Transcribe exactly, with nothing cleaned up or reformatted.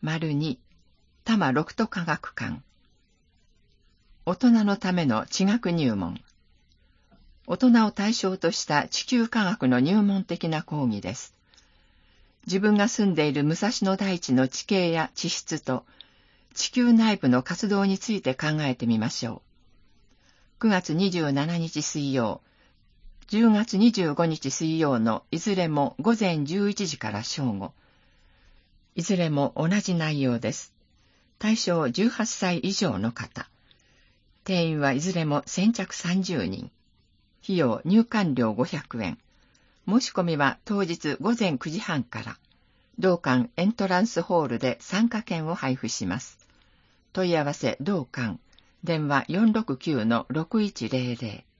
に、多摩六都科学館。大人のための地学入門。大人を対象とした地球科学の入門的な講義です。自分が住んでいる武蔵野大地の地形や地質と地球内部の活動について考えてみましょう。くがつにじゅうしちにち水曜、じゅうがつにじゅうごにち水曜のいずれもごぜんじゅういちじから正午。いずれも同じ内容です。対象じゅうはっさい以上の方。定員はいずれも先着さんじゅうにん。費用入館料ごひゃくえん。申し込みは当日ごぜんくじはんから。同館エントランスホールで参加券を配布します。問い合わせ同館。電話 よんろくきゅうのろくいちゼロゼロ。